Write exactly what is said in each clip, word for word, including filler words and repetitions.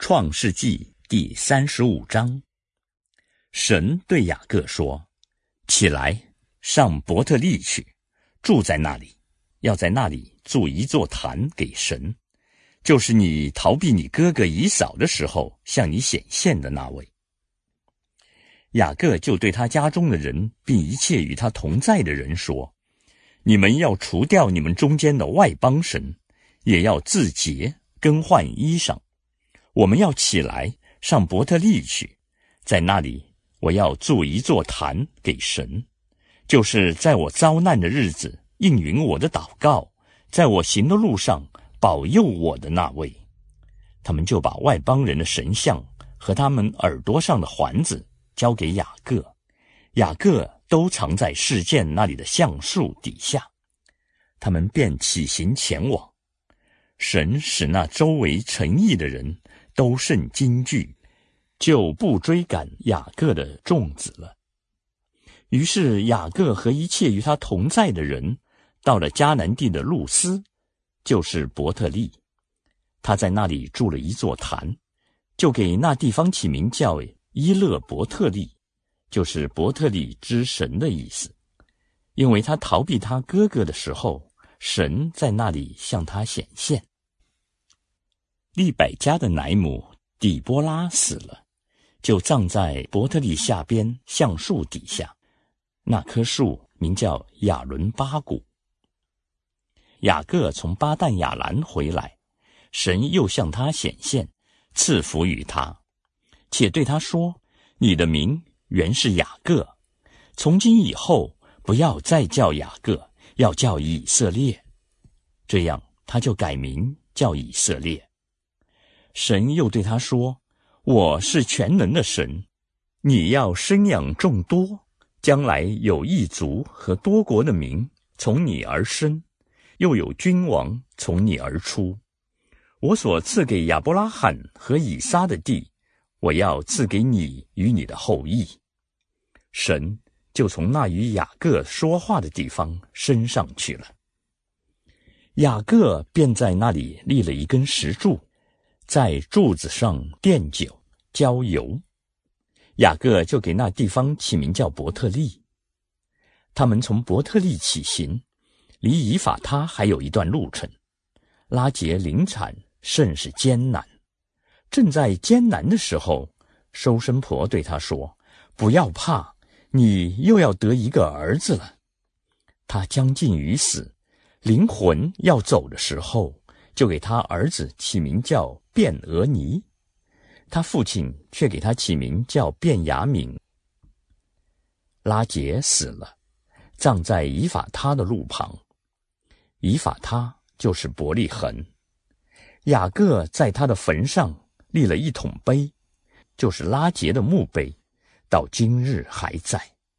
创世纪第三十五章，神对雅各说：起来，上伯特利去，住在那里，要在那里筑一座坛给神，就是你逃避你哥哥以扫的时候向你显现的那位。雅各就对他家中的人并一切与他同在的人说：你们要除掉你们中间的外邦神，也要自洁，更换衣裳。我们要起来，上伯特利去，在那里我要筑一座坛给神，就是在我遭难的日子应允我的祷告，在我行的路上保佑我的那位。他们就把外邦人的神像和他们耳朵上的环子交给雅各，雅各都藏在示剑那里的橡树底下。他们便起行前往。神使那周围城邑的人都甚惊惧，就不追赶雅各的众子了。于是雅各和一切与他同在的人到了迦南地的路斯，就是伯特利。他在那里筑了一座坛，就给那地方起名叫伊勒伯特利，就是伯特利之神的意思。因为他逃避他哥哥的时候，神在那里向他显现。利百加的奶母底波拉死了，就葬在伯特利下边橡树底下，那棵树名叫亚伦巴谷。雅各从巴旦亚兰回来，神又向他显现，赐福于他，且对他说：你的名原是雅各，从今以后不要再叫雅各，要叫以色列。这样他就改名叫以色列。神又对他说：我是全能的神，你要生养众多，将来有一族和多国的民从你而生，又有君王从你而出。我所赐给亚伯拉罕和以撒的地，我要赐给你与你的后裔。神就从那与雅各说话的地方升上去了。雅各便在那里立了一根石柱，在柱子上奠酒浇油。雅各就给那地方起名叫伯特利。他们从伯特利起行，离以法他还有一段路程。拉结临产，甚是艰难。正在艰难的时候，收生婆对他说：不要怕，你又要得一个儿子了。他将近于死，灵魂要走的时候，就给他儿子起名叫便俄尼。他父亲却给他起名叫便雅悯。拉结死了，葬在以法他的路旁。以法他就是伯利恒。雅各在他的坟上立了一桶碑，就是拉结的墓碑，到今日还在。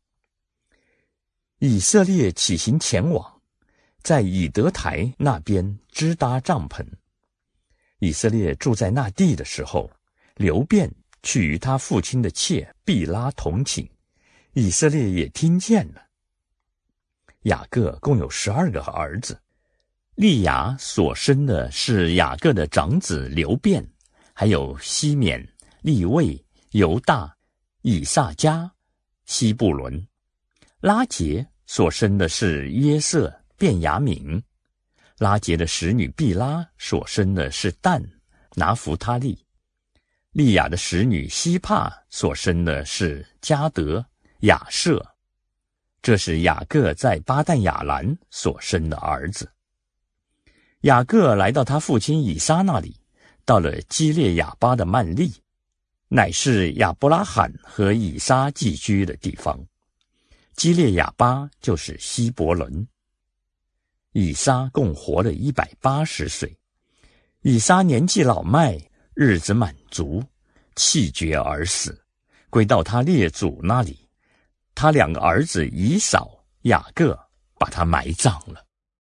以色列起行前往，在以德台那边支搭帐篷。以色列住在那地的时候，流便去与他父亲的妾毕拉同寝，以色列也听见了。雅各共有十二个儿子，利亚所生的是雅各的长子流便，还有西缅、利未、犹大、以萨迦、西布伦。拉结所生的是约瑟、便雅悯。拉结的使女毕拉所生的是但、拿弗他利。利亚的使女希帕所生的是迦得、亚舍。这是雅各在巴旦亚兰所生的儿子。雅各来到他父亲以撒那里，到了基列雅巴的曼利，乃是亚伯拉罕和以撒寄居的地方。基列雅巴就是希伯伦。以撒共活了一百八十岁。以撒年纪老迈，日子满足，气绝而死，归到他列祖那里。他两个儿子以扫、雅各把他埋葬了。